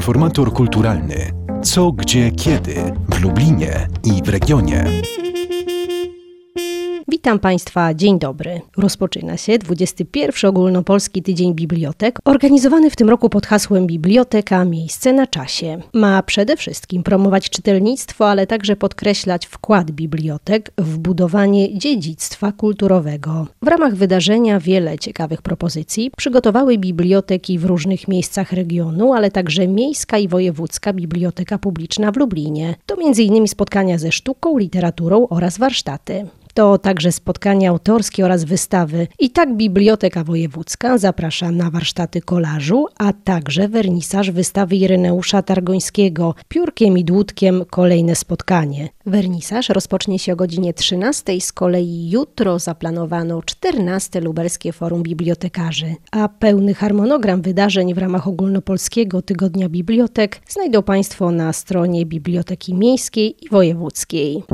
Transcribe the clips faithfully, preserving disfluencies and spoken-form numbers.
Informator kulturalny. Co, gdzie, kiedy w Lublinie i w regionie. Witam Państwa, dzień dobry. Rozpoczyna się dwudziesty pierwszy Ogólnopolski Tydzień Bibliotek, organizowany w tym roku pod hasłem Biblioteka – miejsce na czasie. Ma przede wszystkim promować czytelnictwo, ale także podkreślać wkład bibliotek w budowanie dziedzictwa kulturowego. W ramach wydarzenia wiele ciekawych propozycji przygotowały biblioteki w różnych miejscach regionu, ale także Miejska i Wojewódzka Biblioteka Publiczna w Lublinie. To między innymi spotkania ze sztuką, literaturą oraz warsztaty. To także spotkania autorskie oraz wystawy. I tak Biblioteka Wojewódzka zaprasza na warsztaty kolażu, a także wernisaż wystawy Ireneusza Targońskiego. Piórkiem i dłutkiem kolejne spotkanie. Wernisaż rozpocznie się o godzinie trzynastej, z kolei jutro zaplanowano czternaste Lubelskie Forum Bibliotekarzy. A pełny harmonogram wydarzeń w ramach Ogólnopolskiego Tygodnia Bibliotek znajdą Państwo na stronie Biblioteki Miejskiej i Wojewódzkiej.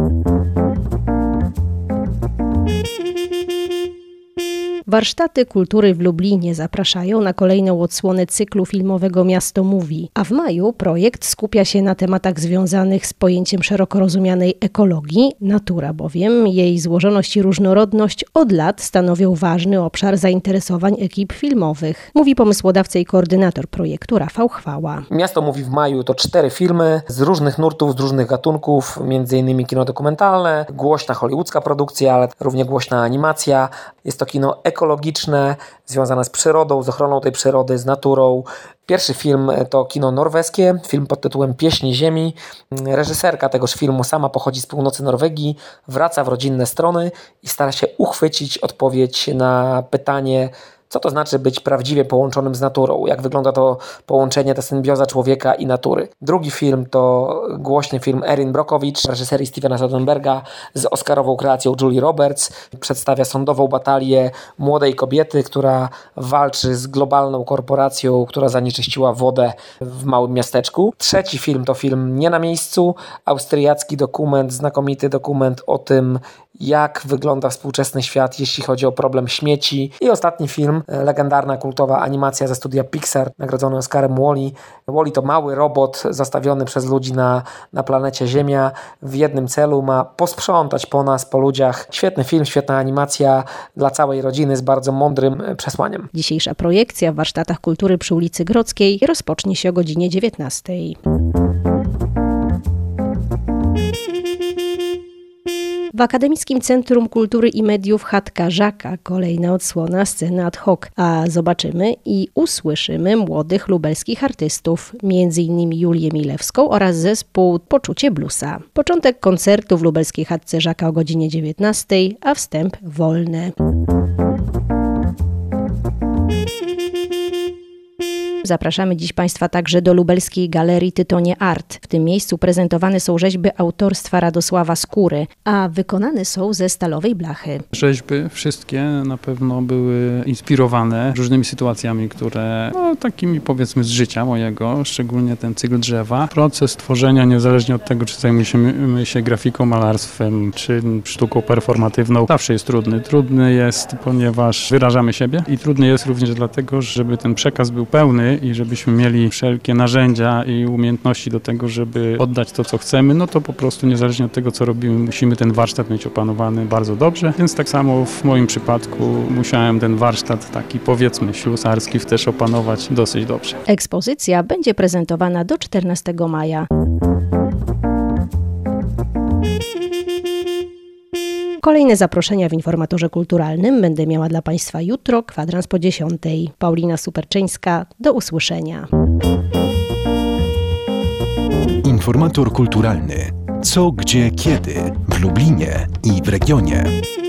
Warsztaty kultury w Lublinie zapraszają na kolejną odsłonę cyklu filmowego Miasto Mówi, a w maju projekt skupia się na tematach związanych z pojęciem szeroko rozumianej ekologii. Natura bowiem, jej złożoność i różnorodność od lat stanowią ważny obszar zainteresowań ekip filmowych, mówi pomysłodawca i koordynator projektu Rafał Chwała. Miasto Mówi w maju to cztery filmy z różnych nurtów, z różnych gatunków, między innymi kino dokumentalne, głośna hollywoodzka produkcja, ale równie głośna animacja. Jest to kino ekologiczne, ekologiczne, związane z przyrodą, z ochroną tej przyrody, z naturą. Pierwszy film to kino norweskie, film pod tytułem Pieśni Ziemi. Reżyserka tegoż filmu sama pochodzi z północy Norwegii, wraca w rodzinne strony i stara się uchwycić odpowiedź na pytanie, co to znaczy być prawdziwie połączonym z naturą? Jak wygląda to połączenie, ta symbioza człowieka i natury? Drugi film to głośny film Erin Brockovich, reżyserii Stevena Soderbergha z oscarową kreacją Julie Roberts. Przedstawia sądową batalię młodej kobiety, która walczy z globalną korporacją, która zanieczyściła wodę w małym miasteczku. Trzeci film to film Nie na miejscu, austriacki dokument, znakomity dokument o tym, jak wygląda współczesny świat, jeśli chodzi o problem śmieci. I ostatni film, legendarna kultowa animacja ze studia Pixar, nagrodzony Oscarem Wall-E. Wall-E to mały robot zastawiony przez ludzi na, na planecie Ziemia. W jednym celu ma posprzątać po nas, po ludziach. Świetny film, świetna animacja dla całej rodziny z bardzo mądrym przesłaniem. Dzisiejsza projekcja w Warsztatach Kultury przy ulicy Grodzkiej rozpocznie się o godzinie dziewiętnastej. W Akademickim Centrum Kultury i Mediów Chatka Żaka kolejna odsłona sceny ad hoc, a zobaczymy i usłyszymy młodych lubelskich artystów, między innymi Julię Milewską oraz zespół Poczucie Bluesa. Początek koncertu w lubelskiej Chatce Żaka o godzinie dziewiętnastej, a wstęp wolny. Zapraszamy dziś Państwa także do lubelskiej Galerii Tytonie Art. W tym miejscu prezentowane są rzeźby autorstwa Radosława Skóry, a wykonane są ze stalowej blachy. Rzeźby wszystkie na pewno były inspirowane różnymi sytuacjami, które no, takimi powiedzmy z życia mojego, szczególnie ten cykl drzewa. Proces tworzenia, niezależnie od tego, czy zajmujemy się grafiką, malarstwem, czy sztuką performatywną, zawsze jest trudny. Trudny jest, ponieważ wyrażamy siebie i trudny jest również dlatego, żeby ten przekaz był pełny i żebyśmy mieli wszelkie narzędzia i umiejętności do tego, żeby oddać to, co chcemy, no to po prostu niezależnie od tego, co robimy, musimy ten warsztat mieć opanowany bardzo dobrze. Więc tak samo w moim przypadku musiałem ten warsztat taki powiedzmy ślusarski też opanować dosyć dobrze. Ekspozycja będzie prezentowana do czternastego maja. Kolejne zaproszenia w Informatorze Kulturalnym będę miała dla Państwa jutro, kwadrans po dziesiątej. Paulina Superczyńska, do usłyszenia. Informator kulturalny. Co, gdzie, kiedy w Lublinie i w regionie.